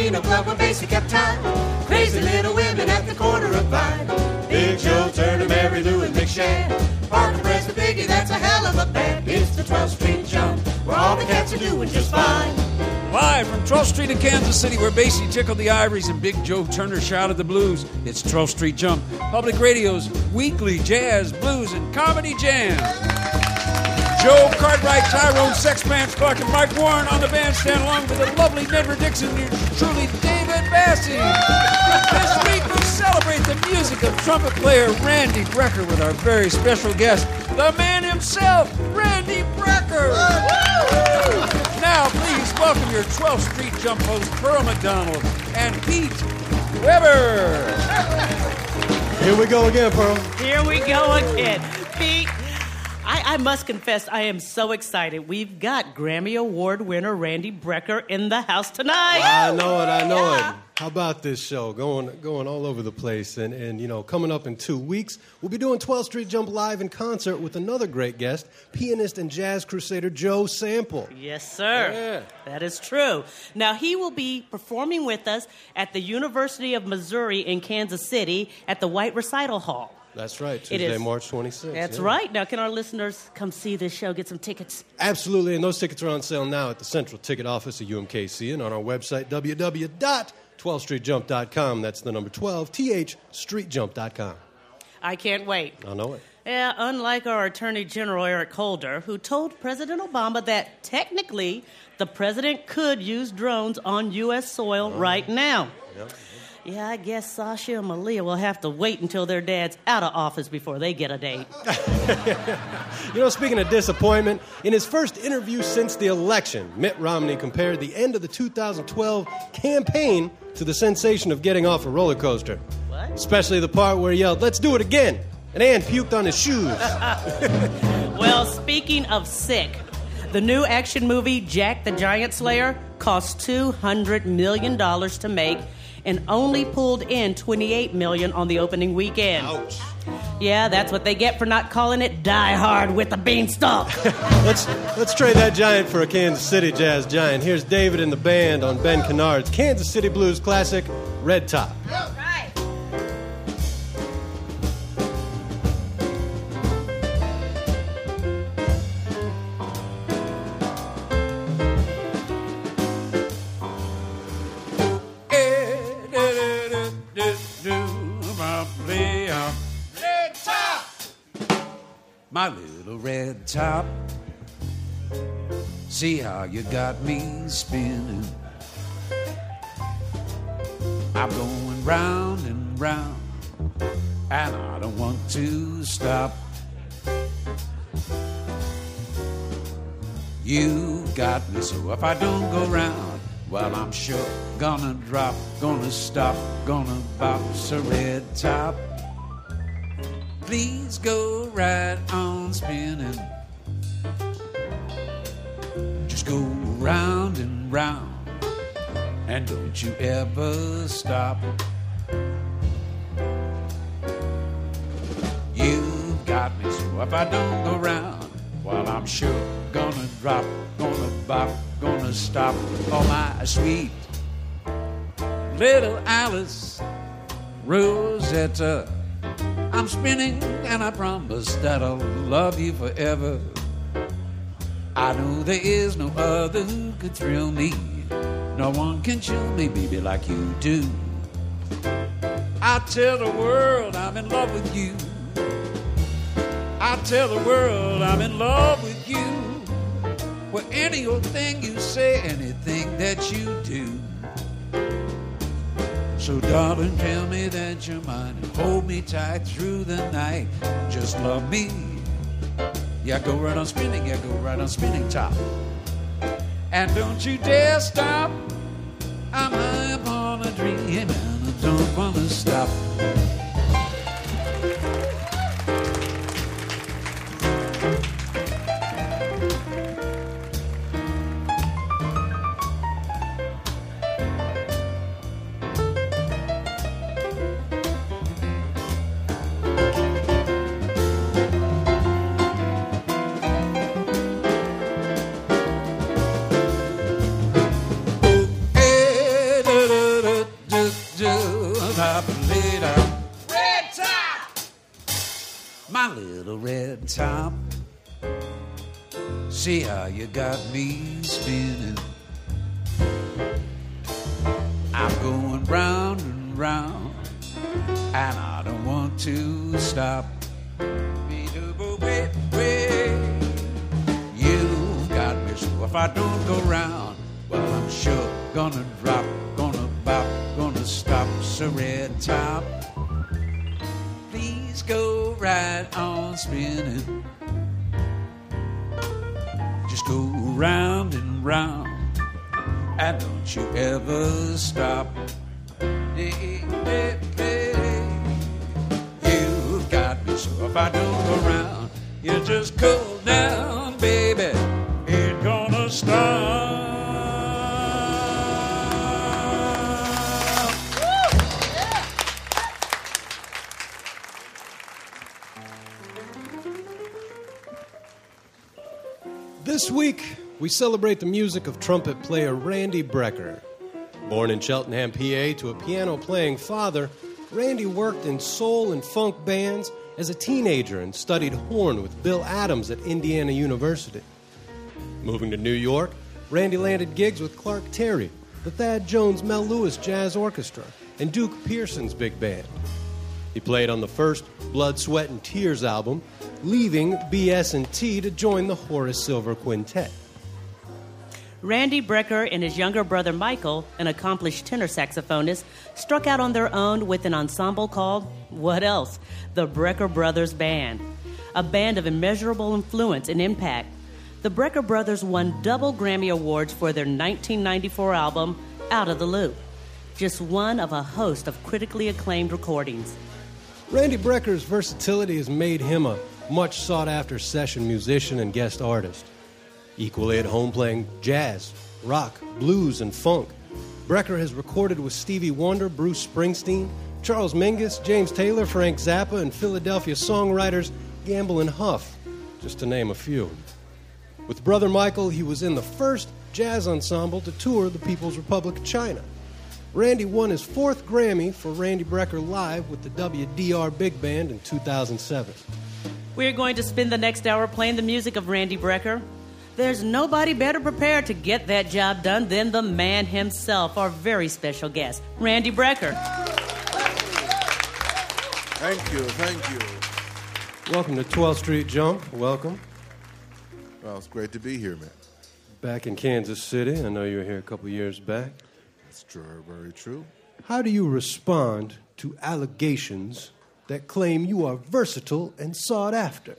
Reno Club where Basie kept time. Crazy little women at the corner of Vine. Big Joe Turner, Mary Lou, and Big Shad. Parker Press with Biggie, that's a hell of a band. It's the 12th Street Jump, where all the cats are doing just fine. Live from 12th Street in Kansas City, where Basie tickled the ivories and Big Joe Turner shouted the blues. It's 12th Street Jump, Public Radio's weekly jazz, blues, and comedy jam. Joe Cartwright, Tyrone Sexpants Clark, and Mike Warren on the bandstand, along with the lovely Denver Dixon and truly David Bassie. This week we celebrate the music of trumpet player Randy Brecker with our very special guest, the man himself, Randy Brecker. Now, please welcome your 12th Street Jump host, Pearl McDonald and Pete Weber. Here we go again, Pearl. Here we go again. Pete, I must confess, I am so excited. We've got Grammy Award winner Randy Brecker in the house tonight. I know it. How about this show? Going all over the place. And you know, coming up in 2 weeks, we'll be doing 12th Street Jump live in concert with another great guest, pianist and jazz crusader Joe Sample. Yes, sir. Yeah. That is true. Now, he will be performing with us at the University of Missouri in Kansas City at the White Recital Hall. That's right, Tuesday, March 26th. That's right. Now, can our listeners come see this show, get some tickets? Absolutely, and those tickets are on sale now at the Central Ticket Office at UMKC and on our website, www.12streetjump.com. That's the number 12, THStreetJump.com. I can't wait. I know it. Yeah, unlike our Attorney General, Eric Holder, who told President Obama that technically the president could use drones on U.S. soil right now. Yep. Yeah, I guess Sasha and Malia will have to wait until their dad's out of office before they get a date. You know, speaking of disappointment, in his first interview since the election, Mitt Romney compared the end of the 2012 campaign to the sensation of getting off a roller coaster. What? Especially the part where he yelled, "Let's do it again," and Ann puked on his shoes. Well, speaking of sick, the new action movie Jack the Giant Slayer cost $200 million to make and only pulled in $28 million on the opening weekend. Ouch. Yeah, that's what they get for not calling it Die Hard with the Beanstalk. Let's trade that giant for a Kansas City jazz giant. Here's David and the band on Ben Kennard's Kansas City Blues classic, Red Top. Right. My little red top, see how you got me spinning. I'm going round and round, and I don't want to stop. You got me, so if I don't go round, well, I'm sure gonna drop, gonna stop, gonna bounce a red top. Please go right on spinning. Just go round and round, and don't you ever stop. You've got me, so if I don't go round, well, I'm sure gonna drop, gonna bop, gonna stop. Oh, my sweet little Alice Rosetta, I'm spinning, and I promise that I'll love you forever. I know there is no other who could thrill me. No one can chill me, baby, like you do. I tell the world I'm in love with you. I tell the world I'm in love with you. Well, any old thing you say, anything that you do. So, darling, tell me that you're mine and hold me tight through the night. Just love me. Yeah, go right on spinning. Yeah, go right on spinning top. And don't you dare stop. I'm high upon a dream and I don't want to stop. red top. See how you got me spinning. I'm going round and round, and I don't want to stop. You got me, so if I don't go round, well, I'm sure gonna drop, gonna bop, gonna stop. So red top, please go right on spinning. Just go round and round, and don't you ever stop. You've got me, so if I don't go round, you just go down, baby. Ain't gonna stop. This week, we celebrate the music of trumpet player Randy Brecker. Born in Cheltenham, PA, to a piano-playing father, Randy worked in soul and funk bands as a teenager and studied horn with Bill Adams at Indiana University. Moving to New York, Randy landed gigs with Clark Terry, the Thad Jones Mel Lewis Jazz Orchestra, and Duke Pearson's big band. He played on the first Blood, Sweat, and Tears album, leaving BS&T to join the Horace Silver Quintet. Randy Brecker and his younger brother Michael, an accomplished tenor saxophonist, struck out on their own with an ensemble called, what else? The Brecker Brothers Band, a band of immeasurable influence and impact. The Brecker Brothers won double Grammy Awards for their 1994 album, Out of the Loop, just one of a host of critically acclaimed recordings. Randy Brecker's versatility has made him a much sought-after session musician and guest artist. Equally at home playing jazz, rock, blues, and funk, Brecker has recorded with Stevie Wonder, Bruce Springsteen, Charles Mingus, James Taylor, Frank Zappa, and Philadelphia songwriters Gamble and Huff, just to name a few. With brother Michael, he was in the first jazz ensemble to tour the People's Republic of China. Randy won his 4th Grammy for Randy Brecker Live with the WDR Big Band in 2007. We're going to spend the next hour playing the music of Randy Brecker. There's nobody better prepared to get that job done than the man himself, our very special guest, Randy Brecker. Thank you. Welcome to 12th Street Jump. Welcome. Well, it's great to be here, man. Back in Kansas City. I know you were here a couple years back. That's true, very true. How do you respond to allegations that claim you are versatile and sought after?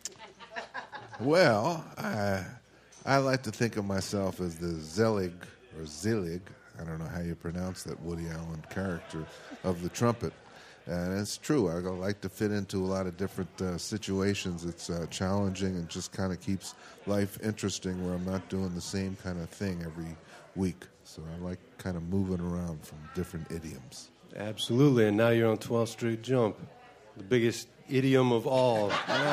Well, I like to think of myself as the Zelig, I don't know how you pronounce that Woody Allen character, of the trumpet. And it's true. I like to fit into a lot of different situations. It's challenging and just kind of keeps life interesting where I'm not doing the same kind of thing every week. So I like kind of moving around from different idioms. Absolutely. And now you're on 12th Street Jump, the biggest idiom of all.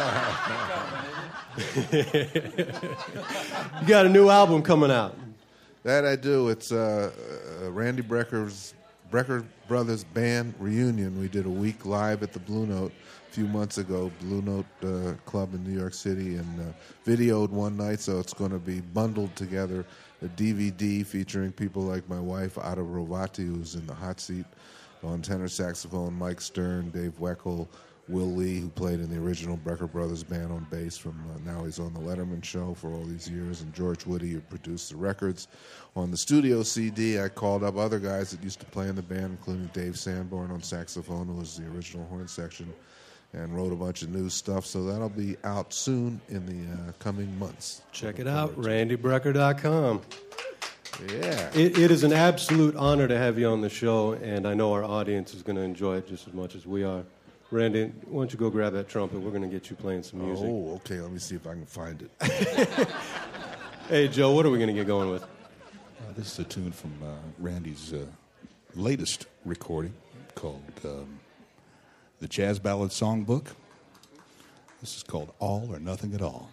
You got a new album coming out. That I do. It's Randy Brecker's Brecker Brothers Band Reunion. We did a week live at the Blue Note a few months ago, Blue Note Club in New York City, and videoed one night, so it's going to be bundled together, a DVD featuring people like my wife, Ada Rovati, who's in the hot seat on tenor saxophone, Mike Stern, Dave Weckl, Will Lee, who played in the original Brecker Brothers Band on bass from now he's on the Letterman Show for all these years, and George Woody, who produced the records. On the studio CD, I called up other guys that used to play in the band, including Dave Sanborn on saxophone, who was the original horn section, and wrote a bunch of new stuff. So that'll be out soon in the coming months. Check it out, randybrecker.com. Yeah. It is an absolute honor to have you on the show, and I know our audience is going to enjoy it just as much as we are. Randy, why don't you go grab that trumpet? We're going to get you playing some music. Oh, okay. Let me see if I can find it. Hey, Joe, what are we going to get going with? This is a tune from Randy's latest recording called The Jazz Ballad Songbook. This is called All or Nothing at All.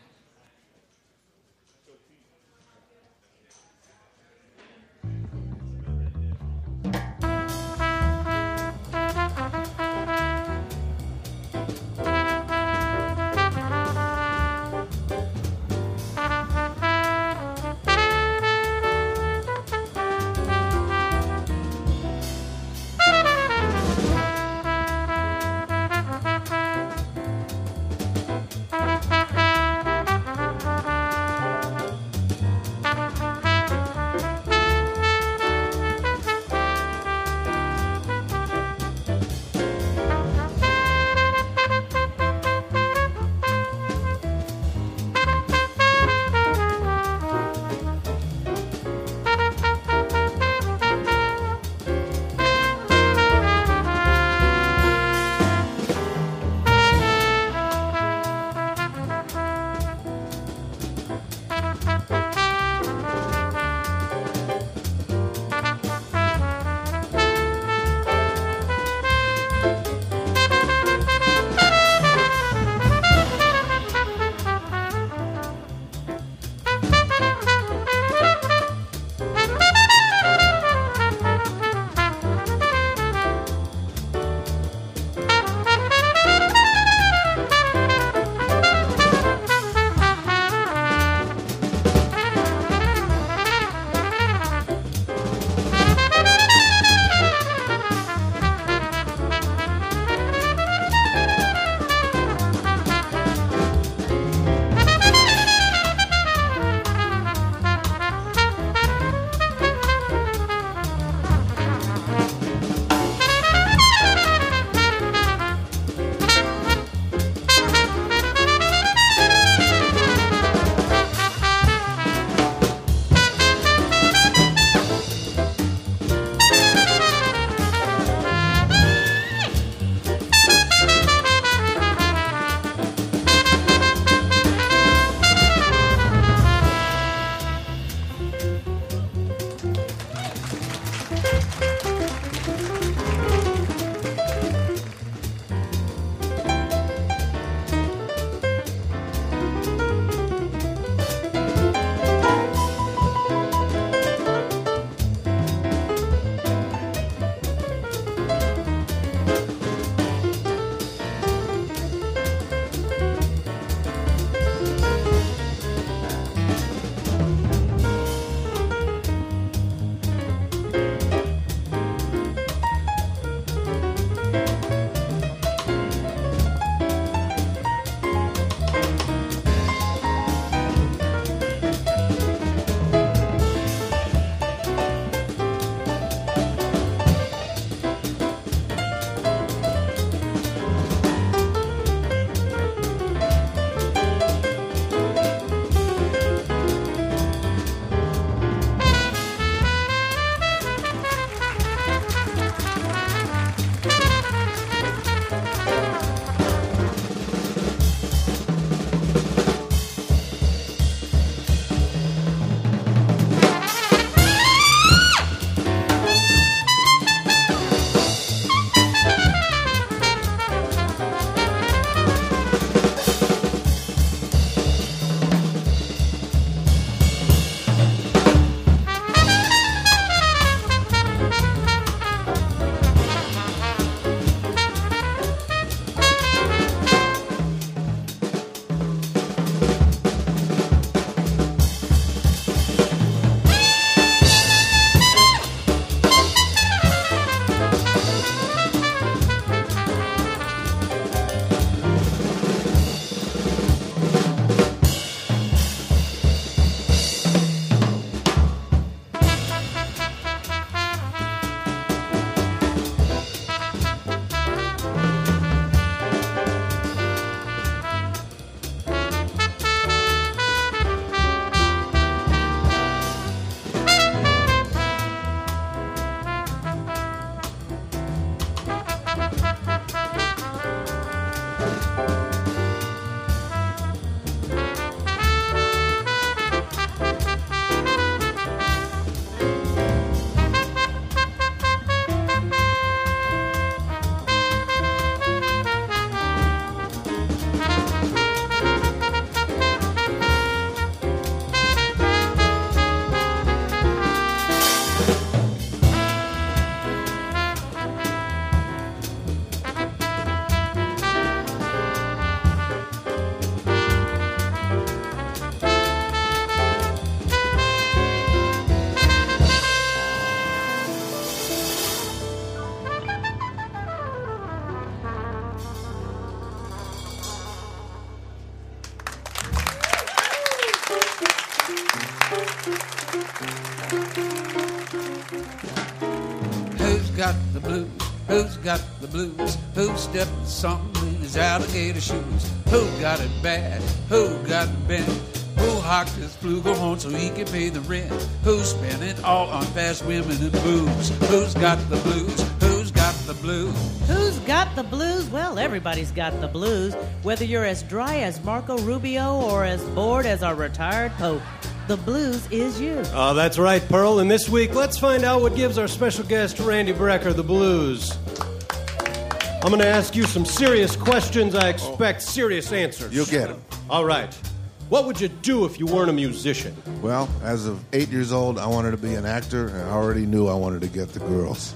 Who's got the blues? Who's got the blues? Who stepped something in his alligator shoes? Who got it bad? Who got it bent? Who hocked his flugelhorn so he could pay the rent? Who's spent it all on fast women and booze? Who's got the blues? Who's got the blues? Who's got the blues? Well, everybody's got the blues. Whether you're as dry as Marco Rubio or as bored as our retired Pope, the blues is you. Oh, that's right, Pearl. And this week, let's find out what gives our special guest, Randy Brecker, the blues. I'm going to ask you some serious questions. I expect serious answers. You'll get them. All right. What would you do if you weren't a musician? Well, as of 8 years old, I wanted to be an actor, and I already knew I wanted to get the girls.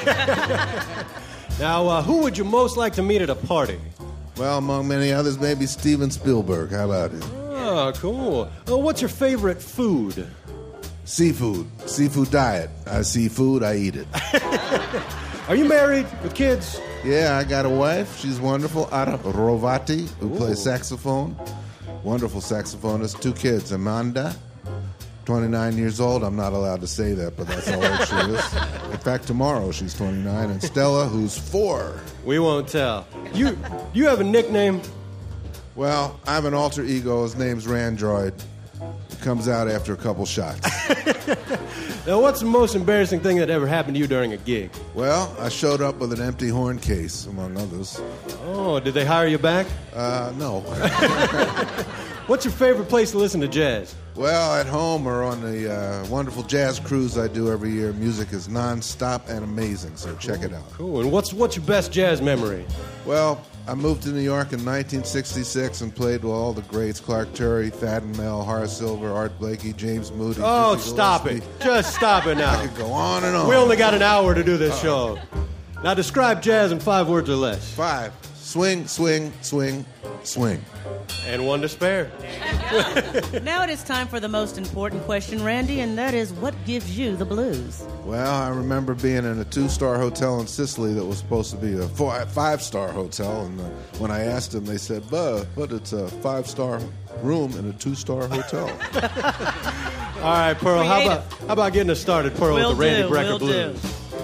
Now, who would you most like to meet at a party? Well, among many others, maybe Steven Spielberg. How about him? Oh, cool. What's your favorite food? Seafood. Seafood diet. I see food, I eat it. Are you married with kids? Yeah, I got a wife. She's wonderful. Ada Rovati, who plays saxophone. Wonderful saxophonist. 2 kids. Amanda, 29 years old. I'm not allowed to say that, but that's how old she is. In fact, tomorrow she's 29. And Stella, who's 4. We won't tell. You have a nickname? Well, I have an alter ego. His name's Randroid. It comes out after a couple shots. Now, what's the most embarrassing thing that ever happened to you during a gig? Well, I showed up with an empty horn case, among others. Oh, did they hire you back? No. What's your favorite place to listen to jazz? Well, at home or on the wonderful jazz cruise I do every year. Music is nonstop and amazing, so check it out. Cool. And what's your best jazz memory? Well, I moved to New York in 1966 and played with all the greats: Clark Terry, Thad and Mel, Horace Silver, Art Blakey, James Moody. Oh, Dizzy stop Gillespie. it. Just stop it now. I could go on and on. We only got an hour to do this show. Now describe jazz in 5 words or less. 5. Swing, swing, swing, swing. And 1 to spare. Now it is time for the most important question, Randy, and that is, what gives you the blues? Well, I remember being in a 2-star hotel in Sicily that was supposed to be a 5-star hotel, and when I asked them, they said, but it's a 5-star room in a 2-star hotel. All right, Pearl, how Creative. about getting us started, Pearl, with the Randy Brecker Blues?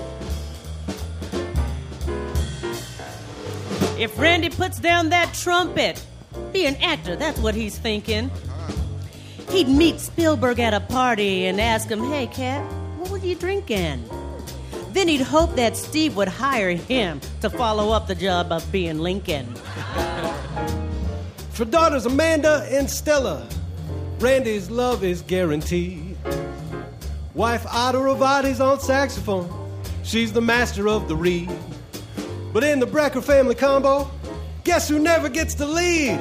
If Randy puts down that trumpet, be an actor, that's what he's thinking. He'd meet Spielberg at a party and ask him, hey, Cat, what were you drinking? Then he'd hope that Steve would hire him to follow up the job of being Lincoln. For daughters Amanda and Stella, Randy's love is guaranteed. Wife Ada Ravati's on saxophone. She's the master of the reed. But in the Brecker family combo, guess who never gets the lead?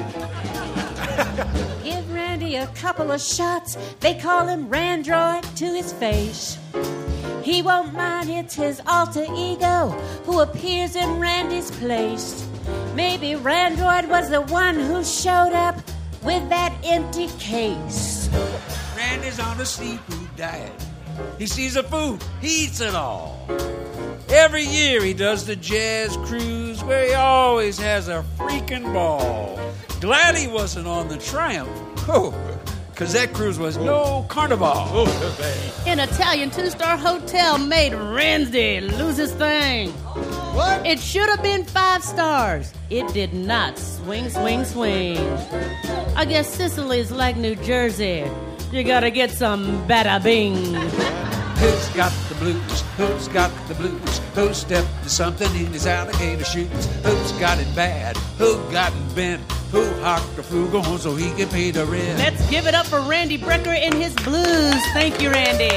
Give Randy a couple of shots. They call him Randroid to his face. He won't mind, it's his alter ego who appears in Randy's place. Maybe Randroid was the one who showed up with that empty case. Randy's on a seafood diet. He sees a food, he eats it all. Every year he does the jazz cruise where he always has a freaking ball. Glad he wasn't on the Triumph. Because that cruise was no carnival. An Italian 2-star hotel made Randy lose his thing. What? It should have been 5 stars. It did not. Swing, swing, swing. I guess Sicily's like New Jersey. You gotta get some bada bing. Who's got the blues? Who's got the blues? Who stepped to something in his alligator shoes? Who's got it bad? Who got it bent? Who hocked the flugelhorn so he can pay the rent? Let's give it up for Randy Brecker and his blues. Thank you, Randy.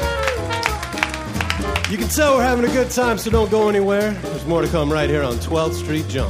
You can tell we're having a good time, so don't go anywhere. There's more to come right here on 12th Street Jump.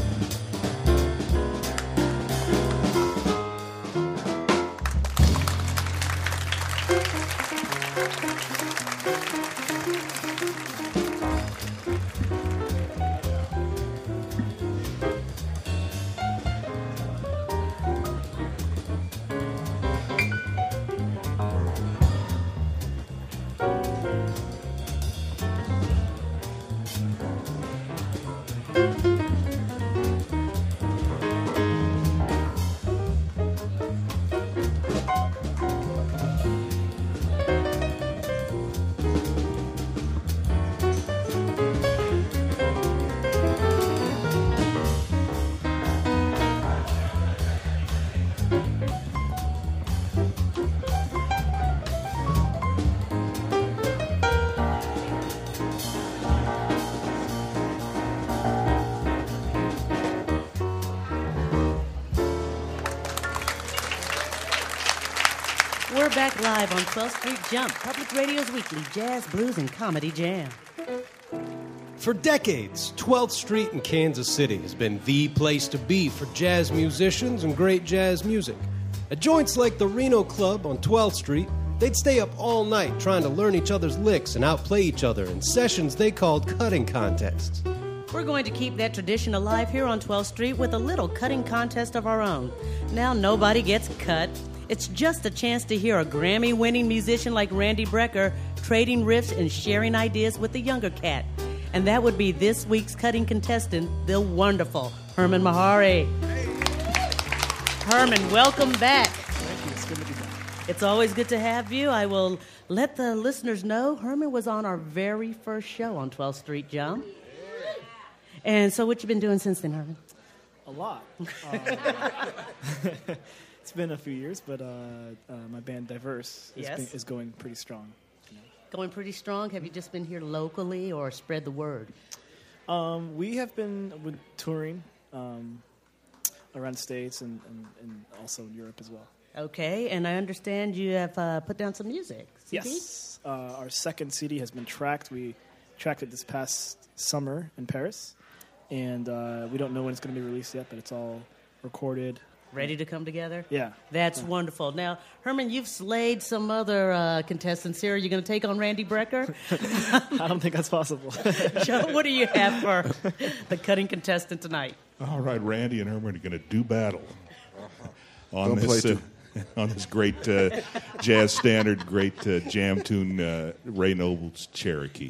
We're back live on 12th Street Jump, Public Radio's weekly jazz, blues, and comedy jam. For decades, 12th Street in Kansas City has been the place to be for jazz musicians and great jazz music. At joints like the Reno Club on 12th Street, they'd stay up all night trying to learn each other's licks and outplay each other in sessions they called cutting contests. We're going to keep that tradition alive here on 12th Street with a little cutting contest of our own. Now nobody gets cut. It's just a chance to hear a Grammy-winning musician like Randy Brecker trading riffs and sharing ideas with the younger cat. And that would be this week's cutting contestant, the wonderful Herman Mahari. Herman, welcome back. Thank you. It's good to be back. It's always good to have you. I will let the listeners know Herman was on our very first show on 12th Street Jump. And so what you been doing since then, Herman? A lot. It's been a few years, but my band Diverse is going pretty strong. Going pretty strong? Have you just been here locally or spread the word? We have been touring around the States and also in Europe as well. Okay, and I understand you have put down some music. CD? Yes. Our second CD has been tracked. We tracked it this past summer in Paris, and we don't know when it's going to be released yet, but it's all recorded. Ready to come together? Yeah. That's wonderful. Now, Herman, you've slayed some other contestants here. Are you going to take on Randy Brecker? I don't think that's possible. Joe, what do you have for the cutting contestant tonight? All right, Randy and Herman are going to do battle on Don't play this on this great jazz standard, great jam tune, Ray Noble's Cherokee.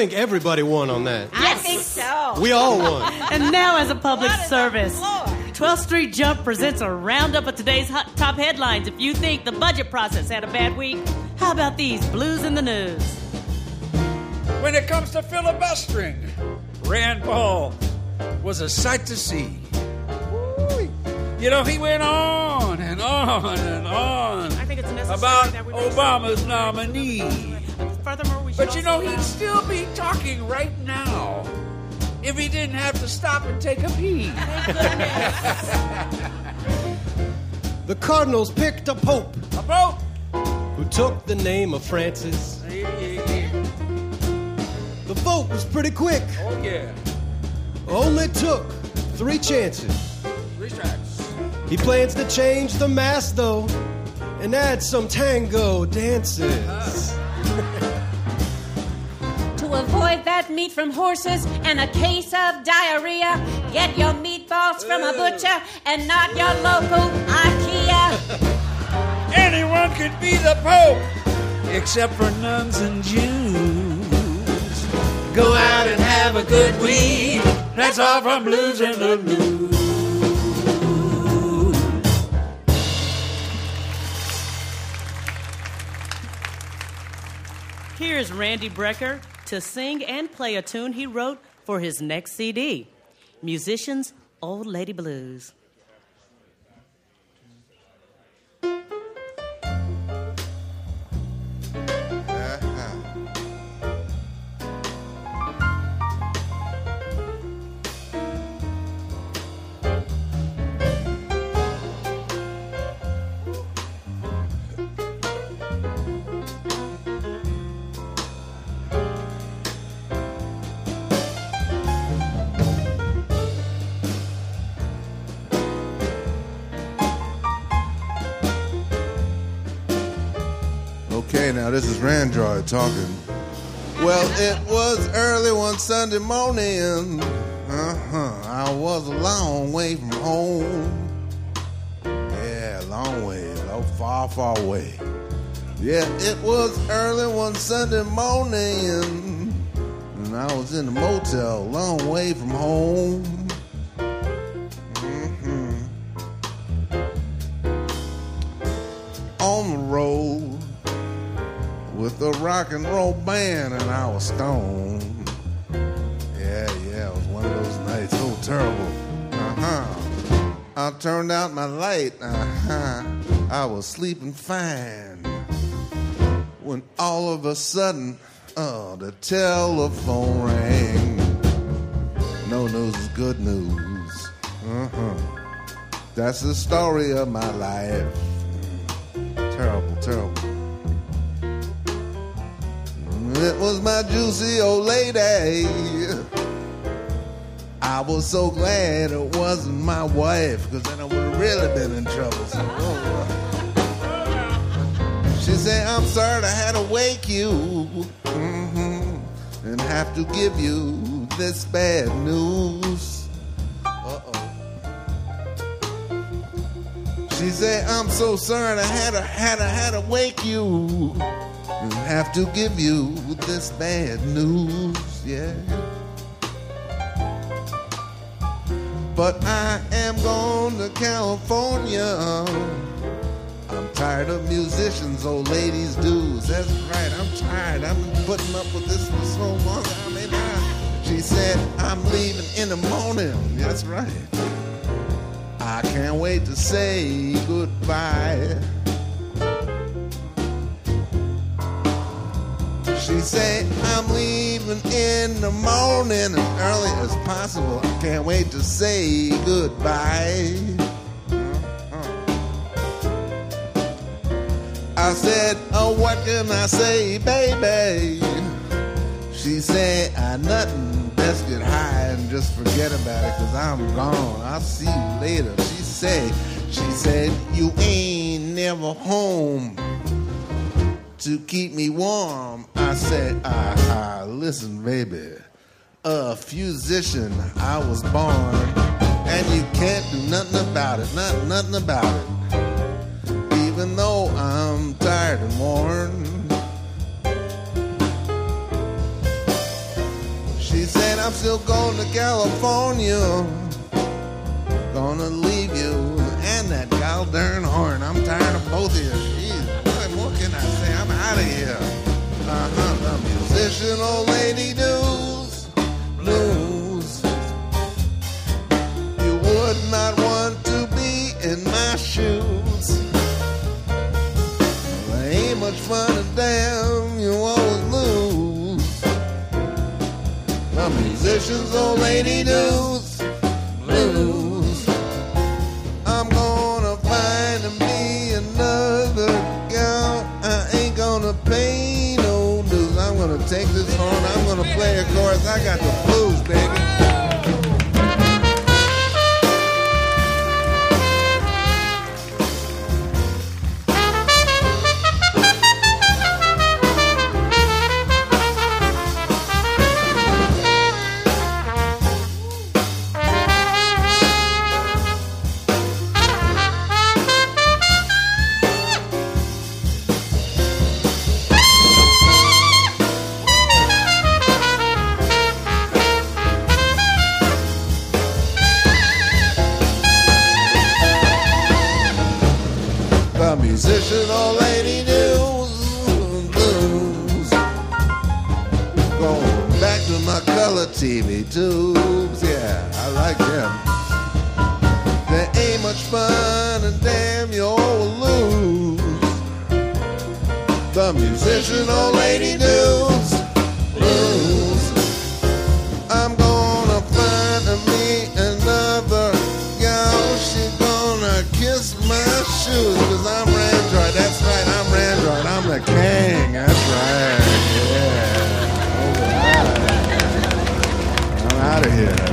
think everybody won on that. I think so. We all won. And now, as a public Blood on the service, floor. 12th Street Jump presents a roundup of today's top headlines. If you think the budget process had a bad week, how about these blues in the news? When it comes to filibustering, Rand Paul was a sight to see. You know, he went on and on and on I think it's necessary about that we make Obama's nominee. Furthermore, we should But you also know, he'd still be talking right now if he didn't have to stop and take a pee. The Cardinals picked a pope A boat. who took the name of Francis. The vote was pretty quick. Oh, yeah. Only took 3 chances. 3 strikes. He plans to change the mass, though, and add some tango dances. To avoid that meat from horses and a case of diarrhea, get your meatballs from a butcher and not your local IKEA. Anyone could be the Pope, except for nuns and Jews. Go out and have a good week. That's all from Blues in the News. Here's Randy Brecker to sing and play a tune he wrote for his next CD, Musicians' Old Lady Blues. Okay, now this is Randroid talking. Well, it was early one Sunday morning. I was a long way from home. Yeah, long way, far, far away. Yeah, it was early one Sunday morning, and I was in a motel, long way from home. On the road with a rock and roll band, and I was stoned. Yeah, it was one of those nights, so terrible. I turned out my light. I was sleeping fine when all of a sudden, the telephone rang. No news is good news. That's the story of my life. Terrible, terrible. It was my juicy old lady. I was so glad it wasn't my wife, because then I would have really been in trouble. So, she said, I'm sorry I had to wake you and have to give you this bad news. She said, I'm so sorry I had to wake you and have to give you this bad news, yeah. But I am going to California. I'm tired of musicians, old ladies' dues. That's right, I'm tired. I've been putting up with this for so long. She said, I'm leaving in the morning. That's right. I can't wait to say goodbye. She said, I'm leaving in the morning as early as possible. I can't wait to say goodbye. I said, oh, what can I say, baby? She said, nothing. Best get high and just forget about it, 'cause I'm gone. I'll see you later. She said, you ain't never home to keep me warm. I said, listen, baby, a musician I was born, and you can't do nothing about it, nothing about it. Even though I'm tired and worn. still going to California. Gonna leave you and that gal darn horn. I'm tired of both of you. Jeez, what can I say? I'm out of here. The musician, old lady blues. You would not want to be in my shoes. Well, ain't much fun and damn, you always lose. The musician's old lady blues. I'm gonna find me another gal. I ain't gonna pay no dues. I'm gonna take this horn, I'm gonna play a chorus. I got the blues, baby. Musician, old lady blues. Going back to my color TV tubes. Yeah, I like them. There ain't much fun and damn you all lose. The musician, old lady blues. I'm gonna find me another gal. She gonna kiss my shoes. Cause I'm Randroid, that's right, I'm Randroid, I'm the king, that's right, yeah. I'm out of here.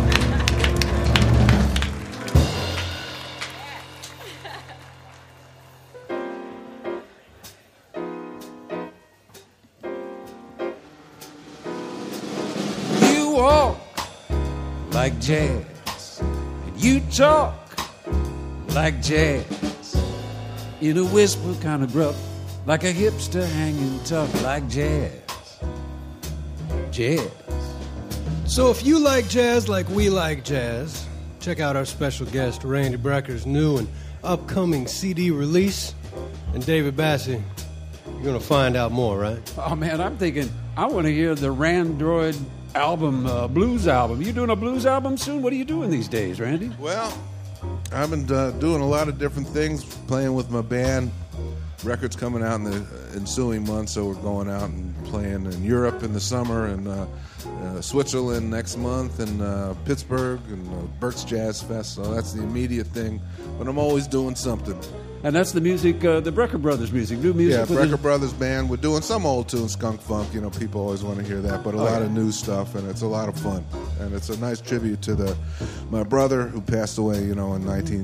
You walk like jazz, and you talk like jazz. In a whisper, kind of gruff, like a hipster hanging tough, like jazz. Jazz. So if you like jazz like we like jazz, check out our special guest, Randy Brecker's new and upcoming CD release. And David Bassie, you're going to find out more, right? Oh, man, I'm thinking, I want to hear the Randroid album, blues album. You doing a blues album soon? What are you doing these days, Randy? Well, I've been doing a lot of different things, playing with my band. Records coming out in the ensuing months, so we're going out and playing in Europe in the summer, and Switzerland next month, and Pittsburgh, and Berks Jazz Fest. So that's the immediate thing. But I'm always doing something. And that's the music, the Brecker Brothers music, new music. Yeah, Brecker Brothers band. We're doing some old tunes, skunk funk. You know, people always want to hear that, but a lot of new stuff, and it's a lot of fun. And it's a nice tribute to my brother who passed away, you know, in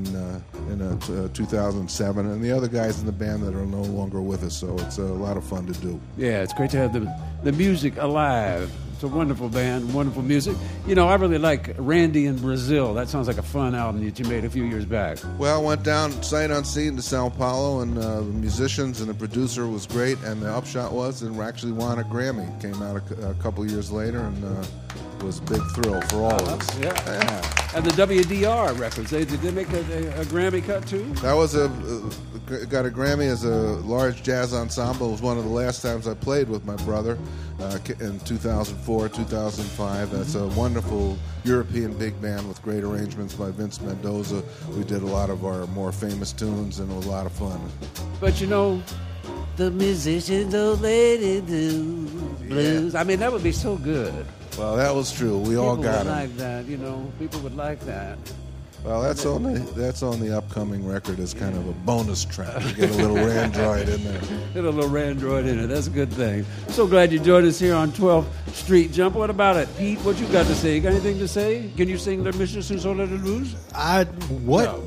2007, and the other guys in the band that are no longer with us. So it's a lot of fun to do. Yeah, it's great to have the music alive. It's a wonderful band, wonderful music. You know, I really like Randy in Brazil. That sounds like a fun album that you made a few years back. Well, I went down sight unseen to Sao Paulo, and the musicians and the producer was great, and the upshot was, and we actually won a Grammy. Came out a couple years later, and it was a big thrill for all of us. Yeah. And the WDR records, did they make a Grammy cut too? That was got a Grammy as a large jazz ensemble. It was one of the last times I played with my brother in 2004, 2005. That's a wonderful European big band with great arrangements by Vince Mendoza. We did a lot of our more famous tunes, and it was a lot of fun. But you know, the musicians, old lady blues. I mean, that would be so good. Well, that was true. We all got it. People would like that, you know. People would like that. Well, that's on the upcoming record as kind of a bonus track. We get a little Randroid in there. Get a little Randroid in it. That's a good thing. So glad you joined us here on 12th Street Jump. What about it, Pete? What you got to say? You got anything to say? Can you sing "Les Musiciens Old Lady Blues"? What? No.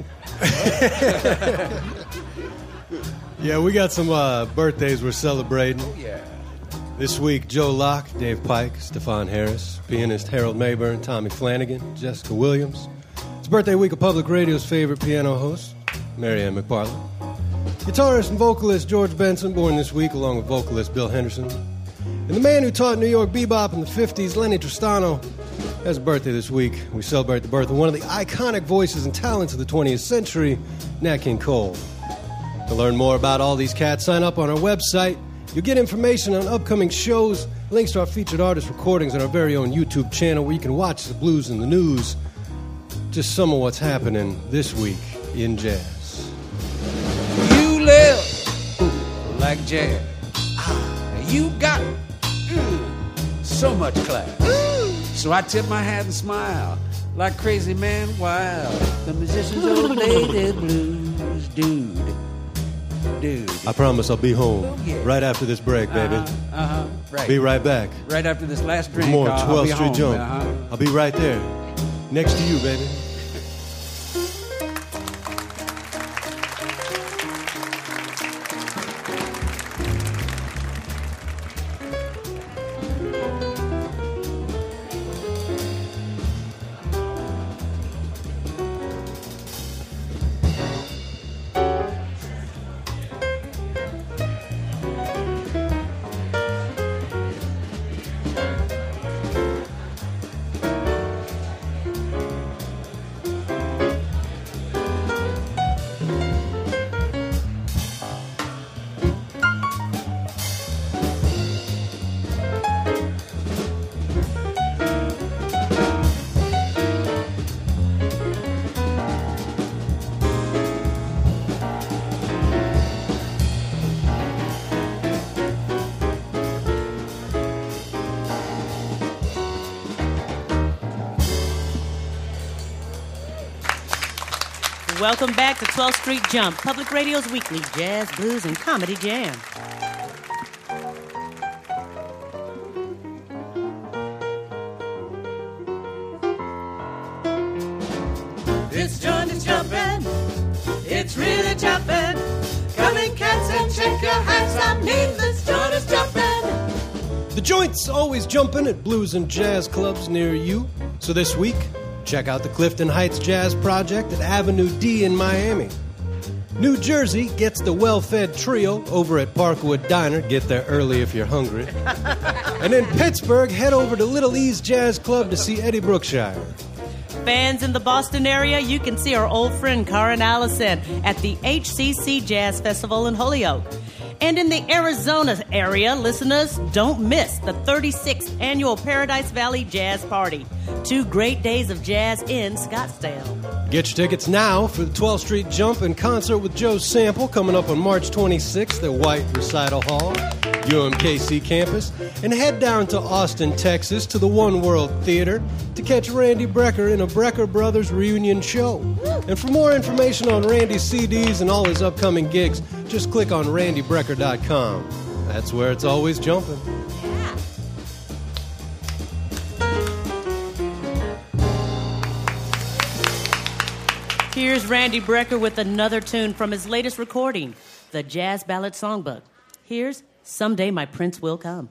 Yeah, we got some birthdays we're celebrating. Oh, yeah. This week, Joe Locke, Dave Pike, Stefan Harris, pianist Harold Mayburn, Tommy Flanagan, Jessica Williams. It's birthday week of Public Radio's favorite piano host, Marianne McPartland. Guitarist and vocalist George Benson, born this week, along with vocalist Bill Henderson. And the man who taught New York bebop in the 50s, Lenny Tristano. As a birthday this week, we celebrate the birth of one of the iconic voices and talents of the 20th century, Nat King Cole. To learn more about all these cats, sign up on our website. You'll get information on upcoming shows, links to our featured artist recordings, and our very own YouTube channel where you can watch the blues and the news. Just some of what's happening this week in jazz. You live like jazz. You got so much class. So I tip my hat and smile like Crazy Man Wild. The musicians all play their blues, dude. I promise I'll be home right after this break, baby. Right. Be right back. Right after this last drink. More I'll 12th be Street home. Jump. I'll be right there. Next to you, baby. Welcome back to 12th Street Jump, Public Radio's weekly jazz, blues, and comedy jam. This joint is jumping, it's really jumping. Come in, cats, and check your hats. I mean, this joint is jumping. The joint's always jumping at blues and jazz clubs near you. So this week, check out the Clifton Heights Jazz Project at Avenue D in Miami. New Jersey gets the Well-Fed Trio over at Parkwood Diner. Get there early if you're hungry. And in Pittsburgh, head over to Little E's Jazz Club to see Eddie Brookshire. Fans in the Boston area, you can see our old friend Karin Allison at the HCC Jazz Festival in Holyoke. And in the Arizona area, listeners, don't miss the 36th annual Paradise Valley Jazz Party. 2 great days of jazz in Scottsdale. Get your tickets now for the 12th Street Jump in concert with Joe Sample coming up on March 26th at White Recital Hall, UMKC campus, and head down to Austin, Texas to the One World Theater to catch Randy Brecker in a Brecker Brothers reunion show. And for more information on Randy's CDs and all his upcoming gigs, just click on randybrecker.com. That's where it's always jumping. Here's Randy Brecker with another tune from his latest recording, the Jazz Ballad Songbook. Here's Someday My Prince Will Come.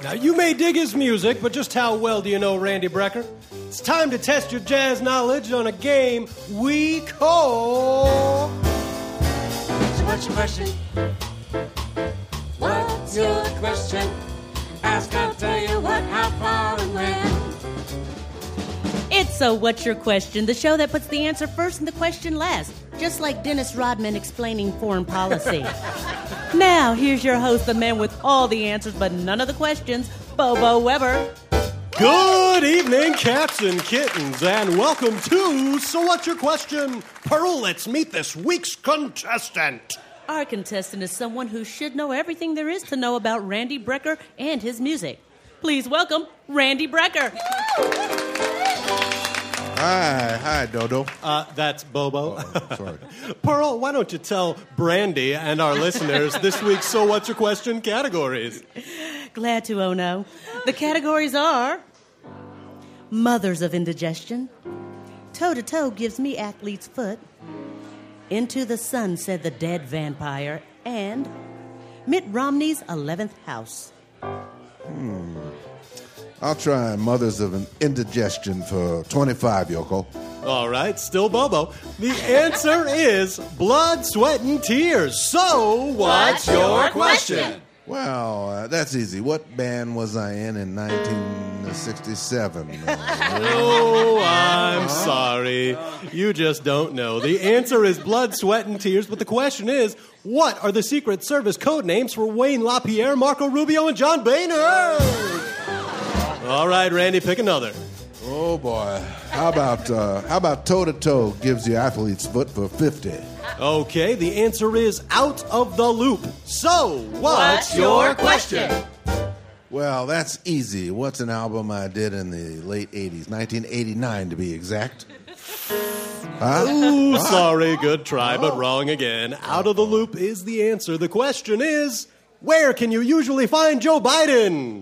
Now, you may dig his music, but just how well do you know Randy Brecker? It's time to test your jazz knowledge on a game we call... So what's your question? What's your question? Ask, I'll tell you what, how, far, and when. It's So What's Your Question, the show that puts the answer first and the question last, just like Dennis Rodman explaining foreign policy. Now, here's your host, the man with all the answers but none of the questions, Bobo Weber. Good evening, cats and kittens, and welcome to So What's Your Question? Pearl, let's meet this week's contestant. Our contestant is someone who should know everything there is to know about Randy Brecker and his music. Please welcome Randy Brecker. Hi, Dodo. That's Bobo. Oh, sorry. Pearl, why don't you tell Brandy and our listeners this week's So What's Your Question categories? Glad to, oh no. The categories are Mothers of Indigestion, Toe to Toe Gives Me Athlete's Foot, Into the Sun Said the Dead Vampire, and Mitt Romney's 11th House. I'll try Mothers of an Indigestion for 25, Yoko. All right, still Bobo. The answer is Blood, Sweat, and Tears. So, what's your question? Well, that's easy. What band was I in 1967? Oh, I'm sorry. You just don't know. The answer is Blood, Sweat, and Tears, but the question is, what are the Secret Service code names for Wayne LaPierre, Marco Rubio, and John Boehner? All right, Randy, pick another. Oh, boy. How about Toe to Toe Gives You Athlete's Foot for 50? Okay, the answer is Out of the Loop. So, what's your question? Well, that's easy. What's an album I did in the late 80s? 1989, to be exact. Huh? Ooh, sorry, good try, but wrong again. Out of the Loop is the answer. The question is, where can you usually find Joe Biden?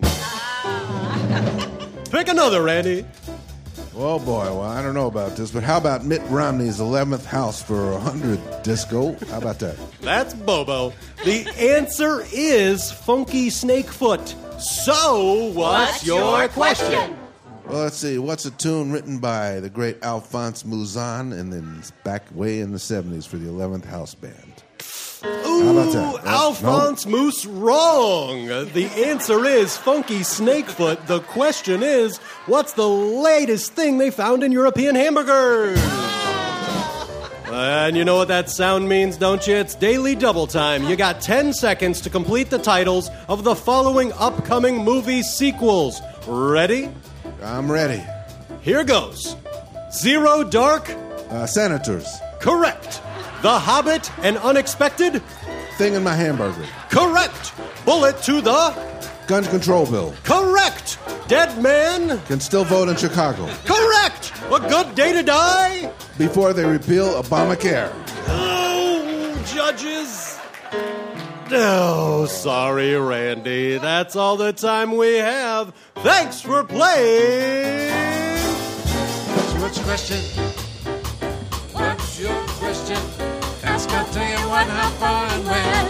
Pick another, Randy. Oh, boy. Well, I don't know about this, but how about Mitt Romney's 11th House for 100 disco? How about that? That's Bobo. The answer is Funky Snakefoot. So, what's your question? Well, let's see. What's a tune written by the great Alphonse Mouzon and then back way in the 70s for the 11th House Band? Ooh, how about that? Alphonse Moose, wrong. The answer is Funky Snakefoot. The question is, what's the latest thing they found in European hamburgers? And you know what that sound means, don't you? It's daily double time. You got 10 seconds to complete the titles of the following upcoming movie sequels. Ready? I'm ready. Here goes. Zero Dark. Senators. Correct. The Hobbit and Unexpected. Thing in my hamburger. Correct. Bullet to the... Gun control bill. Correct. Dead Man. Can still vote in Chicago. Correct. A Good Day to Die. Before they repeal Obamacare. Oh, judges. Oh, sorry, Randy. That's all the time we have. Thanks for playing. What's your question? What's your question? Ask, I'll tell you what, how, far, and when.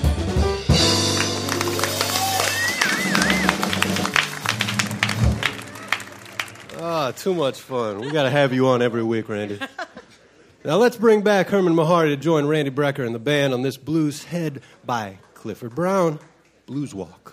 Ah, too much fun. We got to have you on every week, Randy. Now let's bring back Herman Mahari to join Randy Brecker and the band on this Blues Head by Clifford Brown, Blues Walk.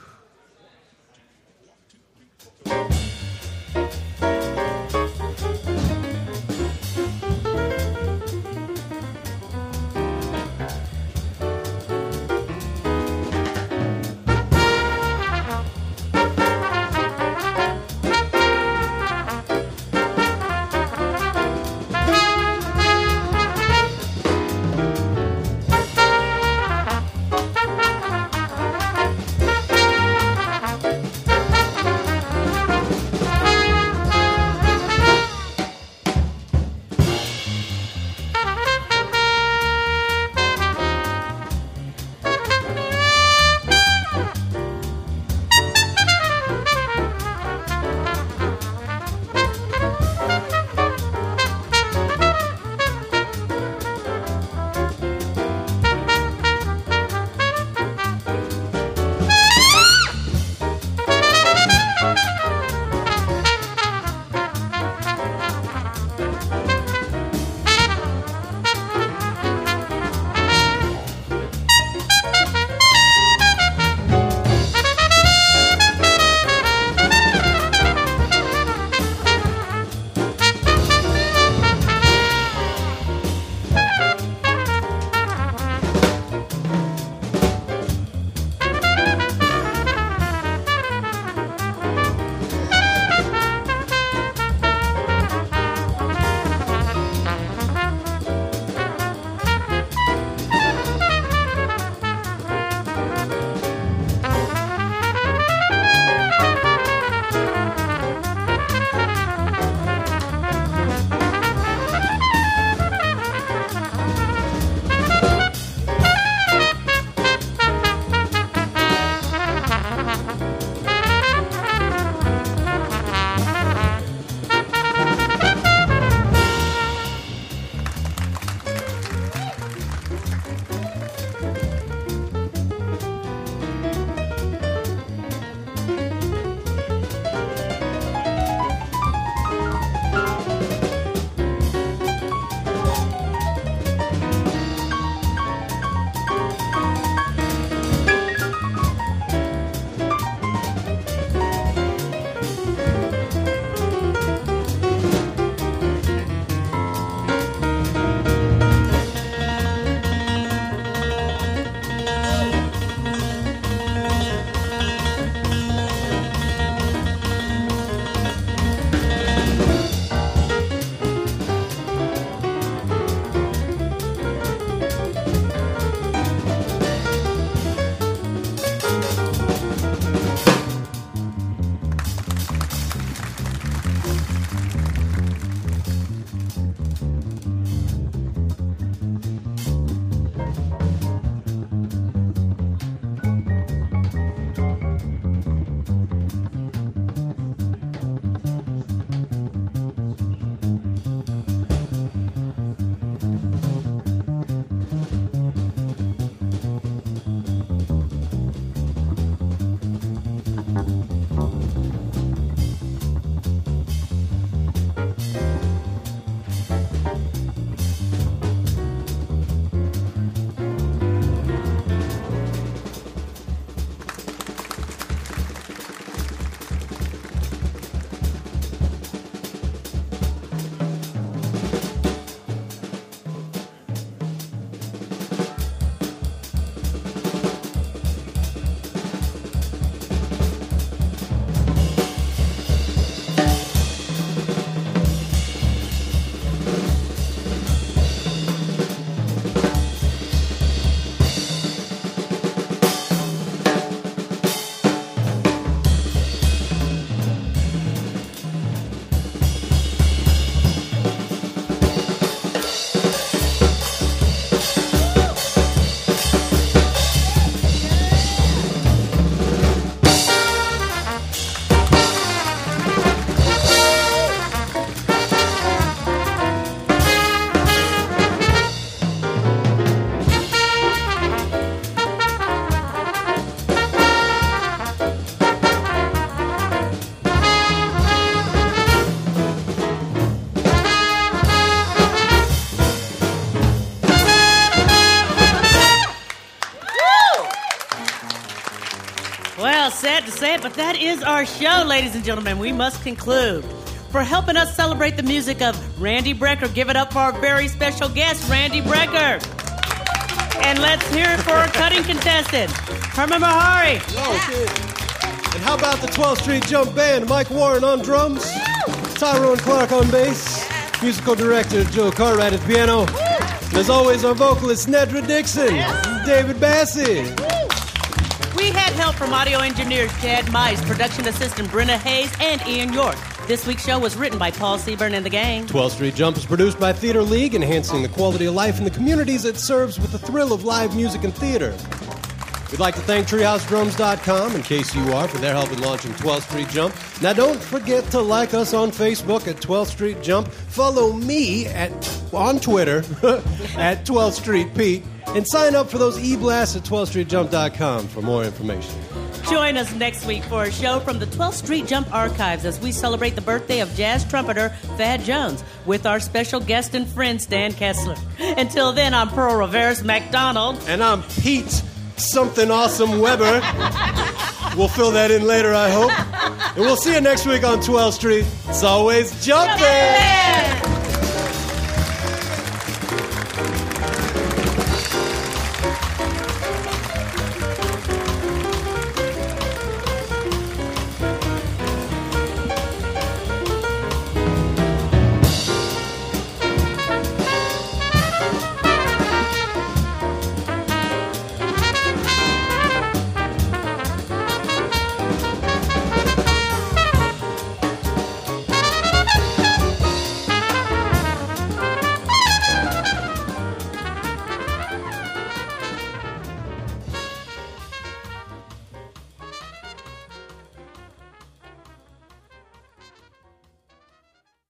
sad to say it, but that is our show, ladies and gentlemen. We must conclude. For helping us celebrate the music of Randy Brecker, give it up for our very special guest, Randy Brecker. And let's hear it for our cutting contestant, Herman Mahari. And how about the 12th Street Jump Band? Mike Warren on drums, Tyrone Clark on bass, musical director Joe Cartwright at the piano, and as always, our vocalist Nedra Dixon, David Bassie. We had help from audio engineers Chad Mice, production assistant Brenna Hayes, and Ian York. This week's show was written by Paul Seaburn and the gang. 12th Street Jump is produced by Theater League, enhancing the quality of life in the communities it serves with the thrill of live music and theater. We'd like to thank TreehouseDrums.com and KCUR for their help in launching 12th Street Jump. Now, don't forget to like us on Facebook at 12th Street Jump. Follow me on Twitter at 12th Street Pete. And sign up for those e-blasts at 12thstreetjump.com for more information. Join us next week for a show from the 12th Street Jump Archives as we celebrate the birthday of jazz trumpeter Thad Jones with our special guest and friend Stan Kessler. Until then, I'm Pearl Rivers McDonald. And I'm Pete Something Awesome Weber. We'll fill that in later, I hope. And we'll see you next week on 12th Street. It's always jumping!